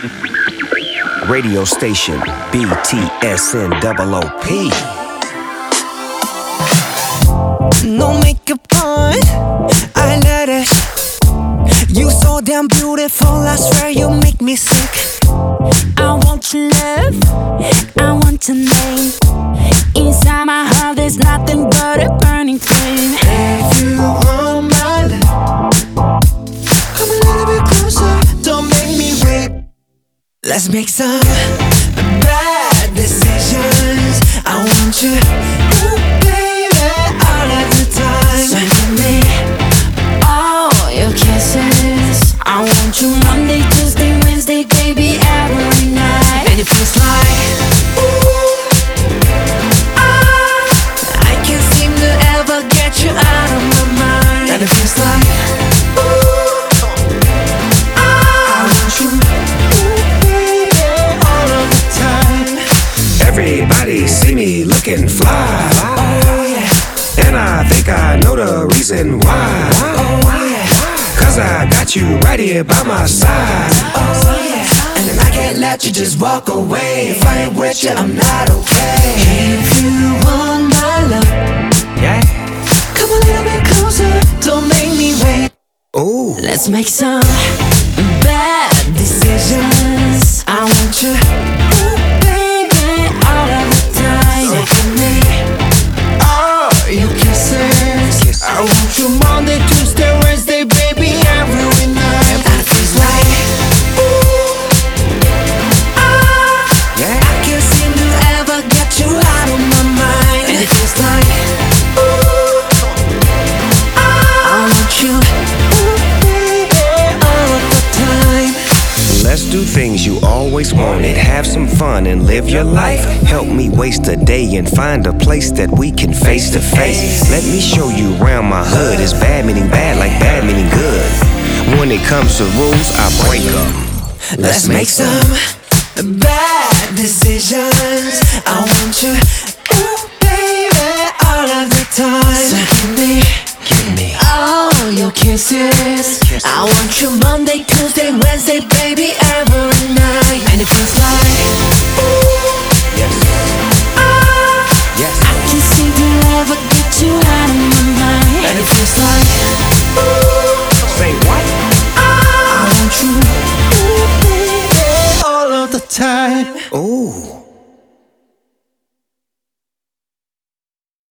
Radio station BTSN double OP. No makeup on, I let it. You so damn beautiful, I swear you make me sick. I want your love, I want your name. Inside my heart there's nothing but a burning flame. If you want my love, come a little bit closer, don't make me wait. Let's make some bad decisions. I want you, ooh, baby, all of the time. So give me all your kisses. I want you Monday, Tuesday, Wednesday, baby, every night. And it feels like, ooh, I can't seem to ever get you out of my mind. And it feels like, ooh, I want you, ooh, baby, all of the time. Everybody see me looking fly. Oh yeah, And I think I know the reason why. oh yeah, Cause I got you right here by my side. oh yeah. And I can't let you just walk away. If I ain't with you, I'm not okay. If you want my love, Yeah. come a little bit closer, don't make me wait. Ooh. Let's make some bad decisions. I want you, ooh, baby, all of the time. So give me all your kisses. I want you Monday, Tuesday, Wednesday, baby, every night. And it feels like, ooh, Yeah. I can't seem to ever get you out of my mind. And it feels like, ooh, I want you, ooh, baby, all of the time. Let's do things you always wanted. Have some fun and live your life. Help me waste a day and find a place that we can face to face. Let me show you around my hood. It's bad meaning bad, like bad meaning good. When it comes to rules, I break them. Let's make some bad decisions. I want you, ooh, baby, all of the time. So give me all your kisses. I want you Monday, Tuesday, Wednesday, baby, every night. And it feels like, ooh, Yes. Yes. I can't seem to ever get you out of my